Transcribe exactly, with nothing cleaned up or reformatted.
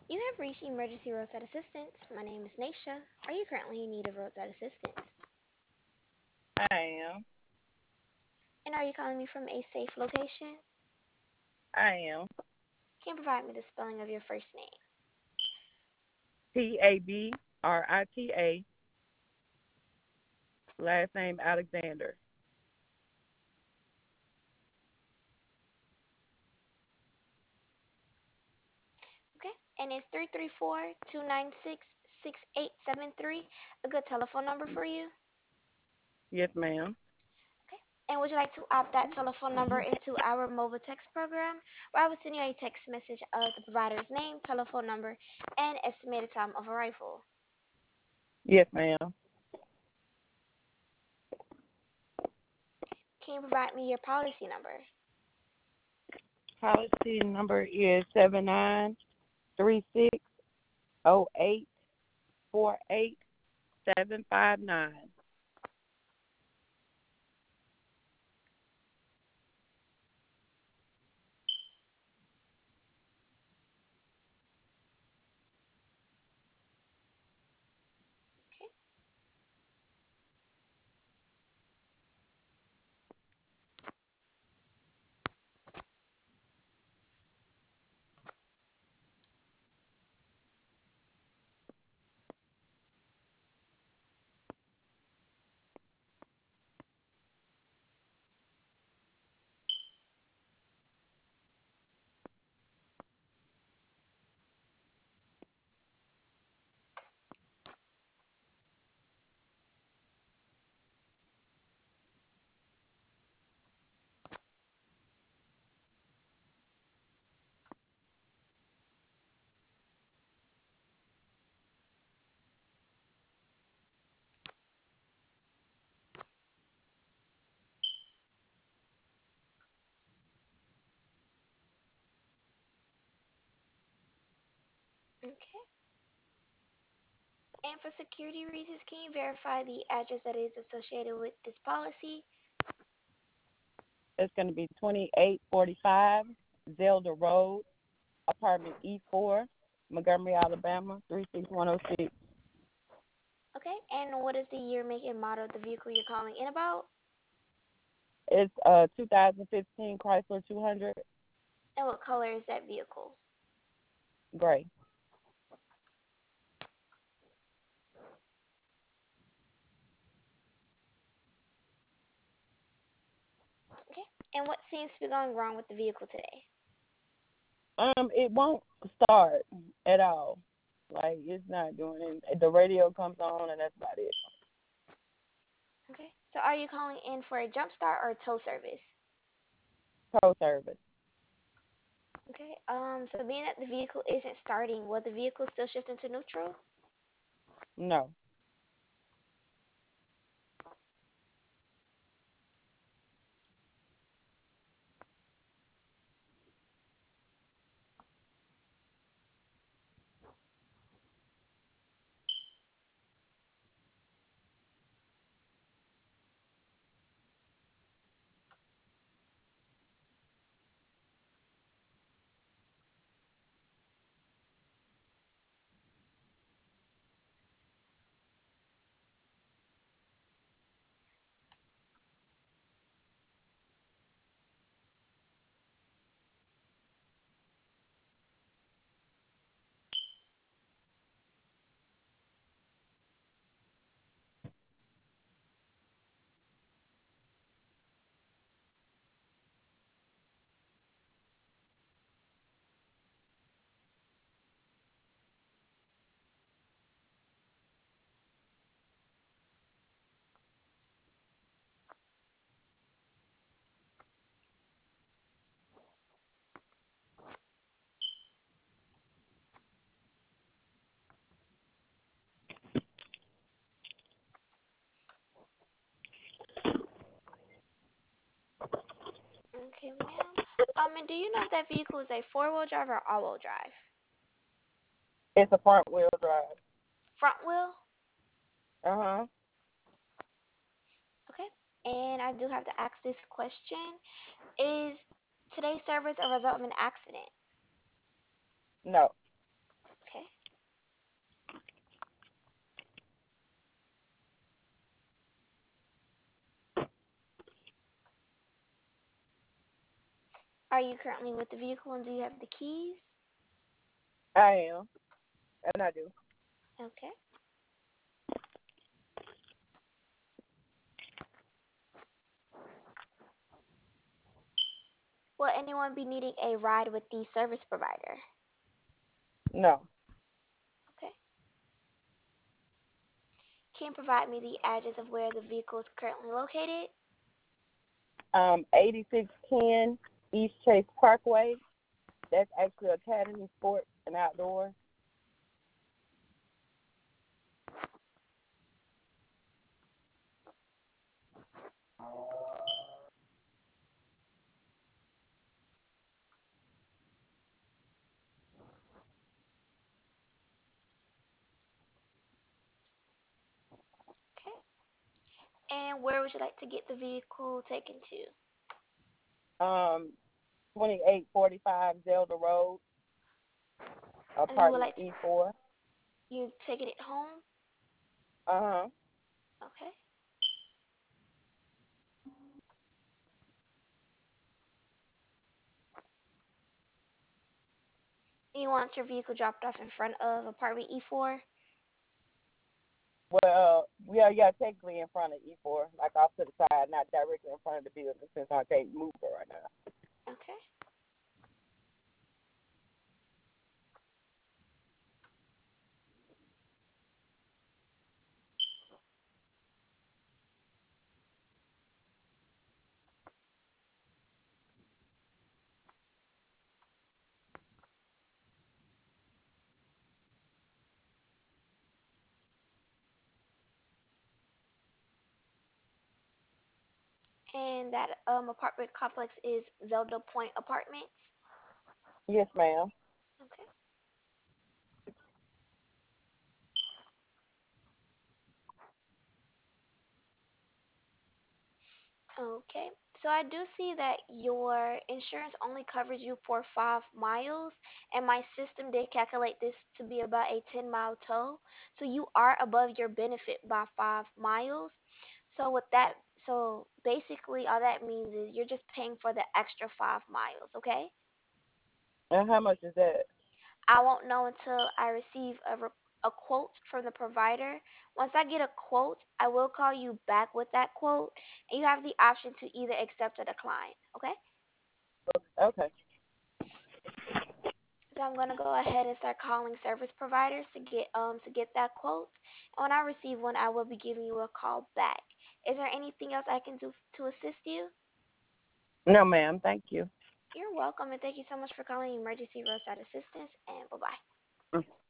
You have reached Emergency Roadside Assistance. My name is Naisha. Are you currently in need of roadside assistance? I am. And are you calling me from a safe location? I am. Can you provide me the spelling of your first name? T A B R I T A, last name Alexander. Okay. And is three three four, two nine six, six eight seven three a good telephone number for you? Yes, ma'am. Okay. And would you like to opt that telephone number into our mobile text program, where I will send you a text message of the provider's name, telephone number, and estimated time of arrival? Yes, ma'am. Can you provide me your policy number? Policy number is seven nine three six zero eight four eight seven five nine. Okay. Okay. And for security reasons, can you verify the address that is associated with this policy? It's going to be twenty-eight forty-five Zelda Road, apartment E four, Montgomery, Alabama, three six one zero six. Okay. And what is the year, make, and model of the vehicle you're calling in about? It's a two thousand fifteen Chrysler two hundred And what color is that vehicle? gray. Okay. And what seems to be going wrong with the vehicle today? Um, it won't start at all. Like it's not doing it. The radio comes on and that's about it. Okay. So are you calling in for a jump start or a tow service? Pro service. Okay. Um. So being that the vehicle isn't starting, will the vehicle still shift into neutral? No. Okay, ma'am. Um. And do you know if that vehicle is a four wheel drive or all wheel drive? It's a front wheel drive. Front wheel? Uh huh. Okay. And I do have to ask this question. Is today's service a result of an accident? No. Are you currently with the vehicle and do you have the keys? I am, and I do. Okay. Will anyone be needing a ride with the service provider? No. Okay. Can you provide me the address of where the vehicle is currently located? Um, eighty-six ten East Chase Parkway. That's actually Academy Sports and Outdoors. Okay. And where would you like to get the vehicle taken to? Um, twenty-eight forty-five Zelda Road, And you would apartment like to, E four. you taking it home? Uh huh. Okay. And you want your vehicle dropped off in front of apartment E four? Well, yeah, yeah, technically in front of E four, like off to the side, not directly in front of the building, since I can't move it right now. Okay. And that um apartment complex is Zelda Point Apartments. Yes, ma'am. Okay. Okay. So I do see that your insurance only covers you for five miles, and my system did calculate this to be about a ten mile tow. So you are above your benefit by five miles. So with that, so basically all that means is you're just paying for the extra five miles, okay? And how much is that? I won't know until I receive a, re- a quote from the provider. Once I get a quote, I will call you back with that quote, and you have the option to either accept or decline. Okay? Okay. So I'm gonna go ahead and start calling service providers to get um to get that quote. And when I receive one, I will be giving you a call back. Is there anything else I can do to assist you? No, ma'am. Thank you. You're welcome, and thank you so much for calling Emergency Roadside Assistance. And bye bye.